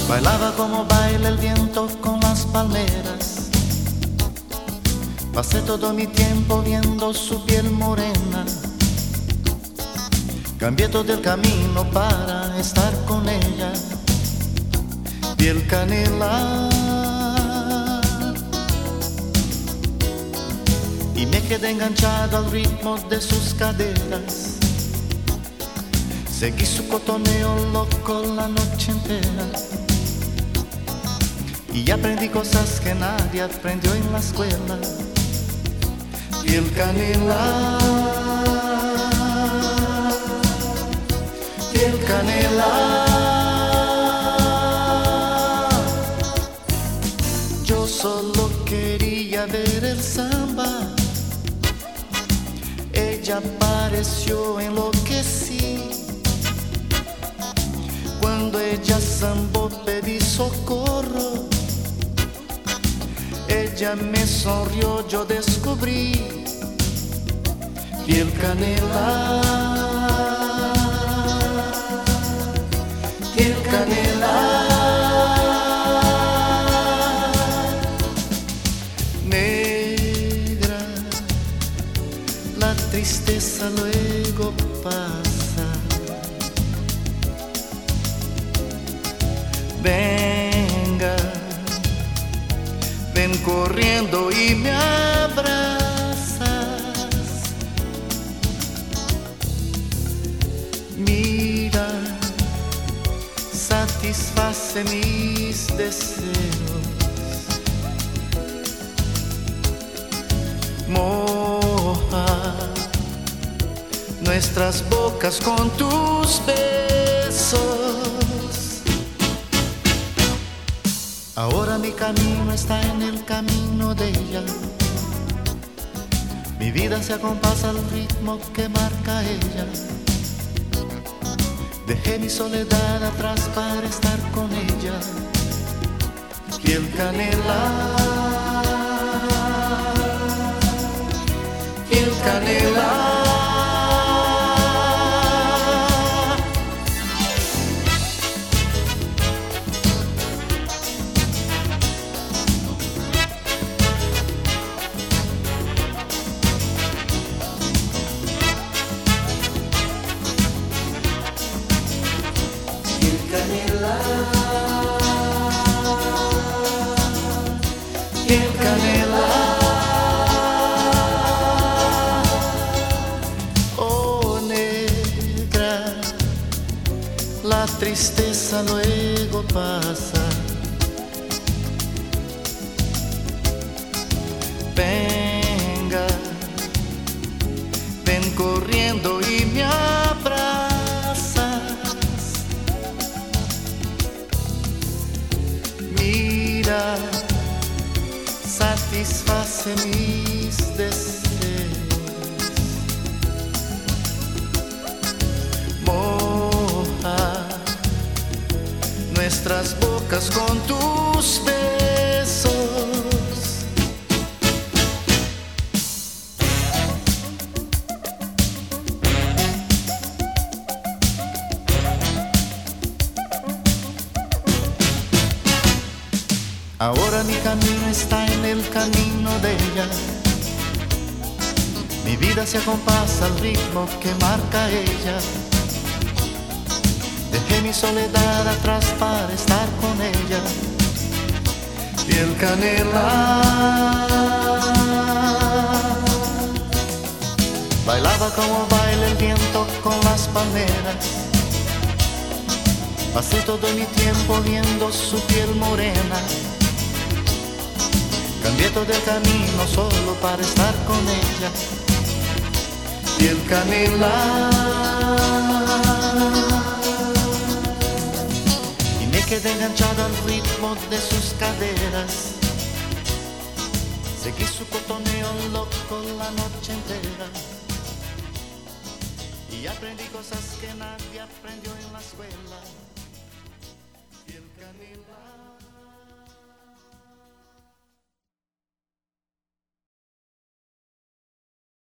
Bailaba como baila el viento con las palmeras. Pasé todo mi tiempo viendo su piel morena. Cambié todo el camino para estar con ella. Piel canela. Y me quedé enganchado al ritmo de sus caderas. Seguí su cotoneo loco la noche entera. Y aprendí cosas que nadie aprendió en la escuela. Piel canela, piel canela. Yo solo quería ver el samba. Ella apareció, enloquecí. Cuando ella zambó pedí socorro. Ella me sonrió, yo descubrí piel canela, piel canela. Negra, la tristeza luego pasa. Venga, ven corriendo y me abrazas. Mira, satisface mis deseos. Moja nuestras bocas con tus besos. Ahora mi camino está en el camino de ella. Mi vida se acompasa al ritmo que marca ella. Dejé mi soledad atrás para estar con ella. Piel canela, piel canela. Piel canela, oh negra, la tristeza luego pasa. Venga, ven corriendo y me abrazas. Mira, satisface mis deseos. Moja nuestras bocas con tus besos. Ahora mi camino está en el camino de ella. Mi vida se acompasa al ritmo que marca ella. Dejé mi soledad atrás para estar con ella. Piel canela, bailaba como baila el viento con las palmeras. Pasé todo mi tiempo viendo su piel morena. Cambié todo el camino solo para estar con ella. Piel canela, y me quedé enganchado al ritmo de sus caderas. Seguí su cotoneo loco la noche entera. Y aprendí cosas que nadie aprendió en la escuela. Piel canela.